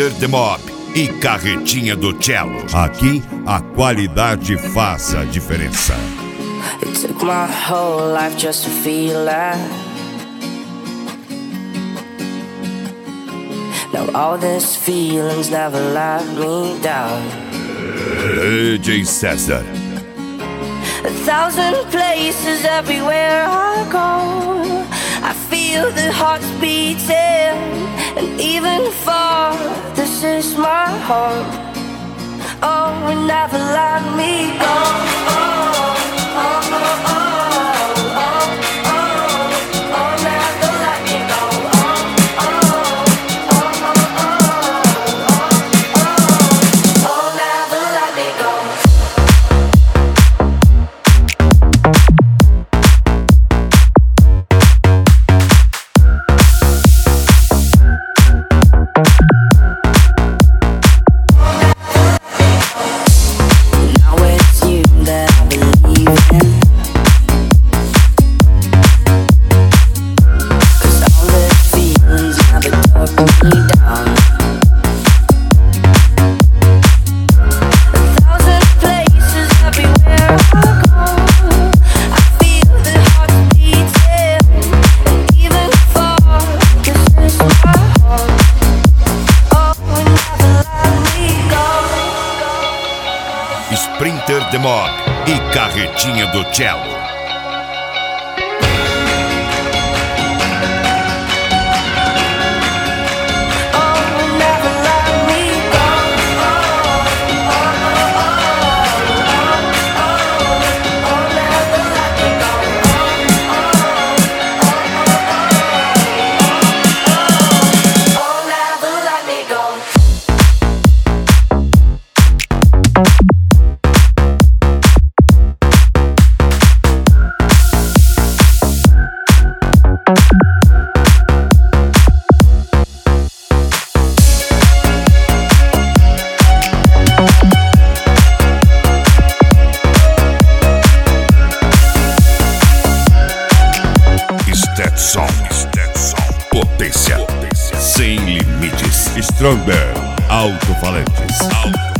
Sprinter The Mob e Carretinha do Cello. Aqui a qualidade faz a diferença. It took my whole life just to feel that. Now all these feelings never let me down. DJ César. 1,000 places everywhere I go, I feel the hearts beating, and even far, this is my home. Oh, and never let me go. Oh, oh, oh, oh, oh. Sprinter The Mob e Carretinha do Cello. Potência sem limites. Stronger, alto-falantes.